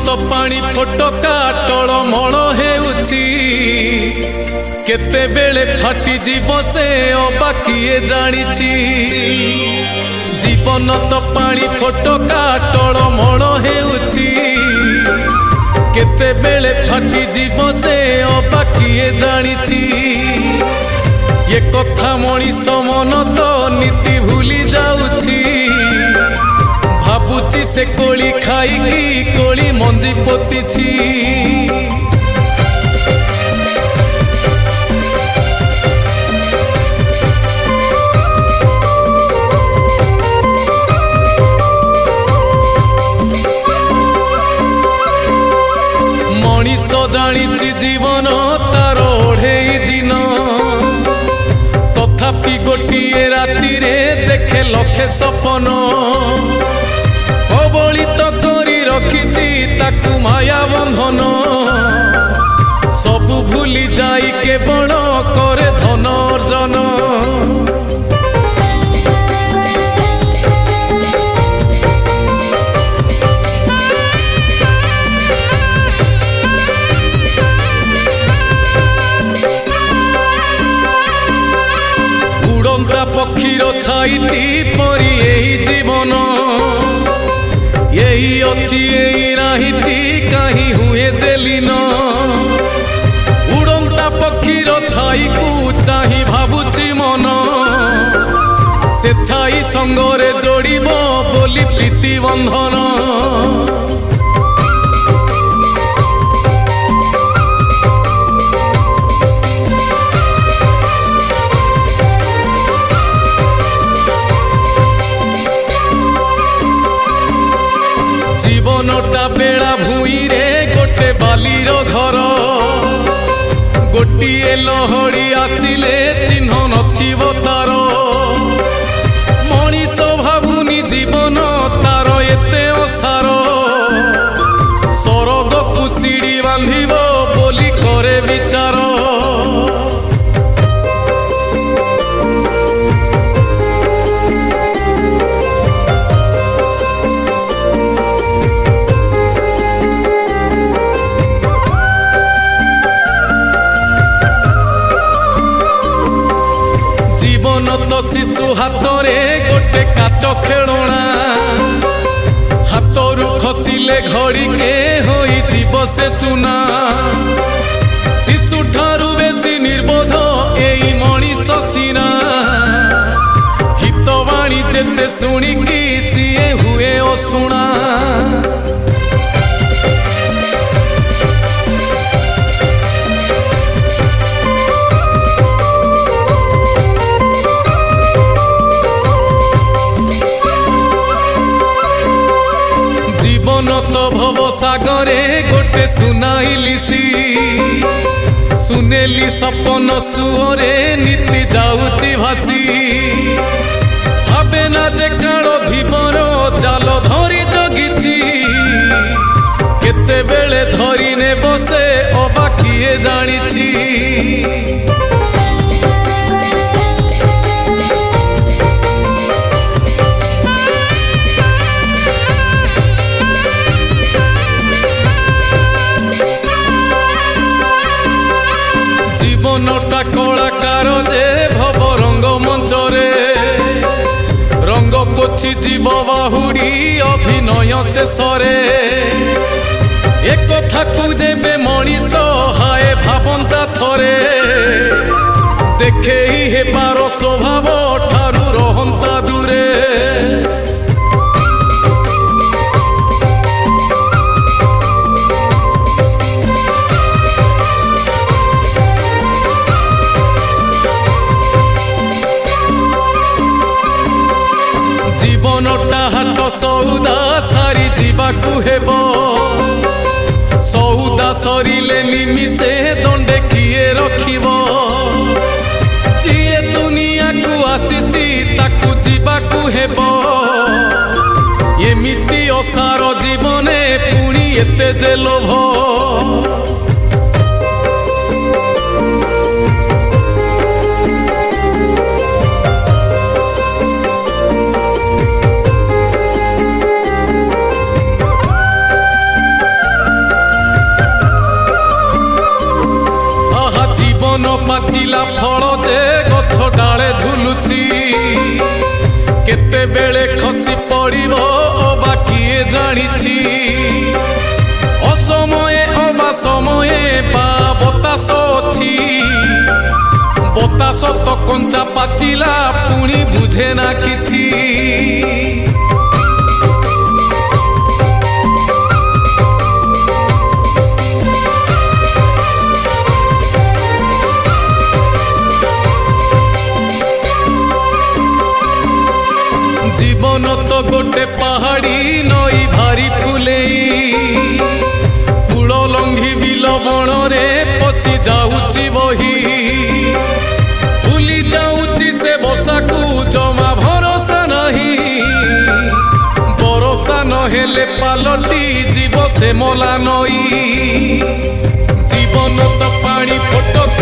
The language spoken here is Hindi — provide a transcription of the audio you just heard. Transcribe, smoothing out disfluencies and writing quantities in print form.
तो पानी फोटका टलमल हेउछि केते बेले फाटी जीव से अबा किए जानिछि। जीवन तो पानी फोटका टलमल हेउछि केते बेले फाटी जीव से अबा किए जानिछि। ये कथा मनीष मन तो नीति भूली जाउछि भाबुची से कोली खाइकी कोली मंजी पोतीछि। मनीष जानिछि जीवन तार ओढ़ेई दिन तथापि गोटिए राति रे देखे लखे सपन कबलित करी रखिछि ताकू माया बंधन सबु भूली जाई केवल करे धन अर्जन। उड़ंता पक्षीर छाईटी परी एही जीवन यही अच्छी यही राहिटी कहीं हुए जेलीन उड़ंता पक्षीर छाई को चाही भाबुची मन से छाई संगरे जोड़िब बोली प्रीति बंधन। जीवनटा बेड़ा भूई रे गोटे बालीर घर गोटिए लहड़ी आसिले चिन्ह नथिब तार मनीष भाबुनी जीवन तार एते असार सरग को सीढ़ी बांधिब बोली करे विचार। तो शिशु हाथरे गोटे काच खेलना हाथरू खसिले घड़ी के होई जीव से चुना शिशु ठारू बेसी निर्बोध एई मनीष सीना हितवाणी जेते शुणिकी सीए हुए अशुणा। तो भव सागरे गोटे सुनाइलिसी सुनेली सपन सुअरे नीति जाउची भासी भावे ना जे काल धीवर जाल धरी जगिछि केते बेले धरी ने बसे अबा किए जानिछि। जीवनटा कलाकार जे भव रंग मंचरे रंग पोछि जीव बाहुड़ी अभिनय शेषरे एक कथा को जेबे मनीष हाय भावंता थरे देखे ही हेबार स्वभाव ठारू रहंता दूरे। जीवनटा हाट सौदा सारी जीवाकू हेब सौदा सरिले निमिषे दंडे किए रखिब जिए दुनिया को आसीची ताकू जीवाकू हेब एमिति असार जीवने पुणी एते जे लोभ। ଜାଣିଛି ଅସମये ଅବା ସମये ବା ବତାସ ଅଛି ବତାସ ତ କଞ୍ଚା ପାଚିଲା ପୁଣି ବୁଝେ ନା କିଛି जीवन तो गोटे पहाड़ी नई भारी फुलेई कूल लंघी बिल बण रे पशि जाऊची बही भूली जाऊची से वर्षा को जमा भरोसा नहीं भरोसा नहेले पालटी जीव से मला नई जीवन तो पानी फोटो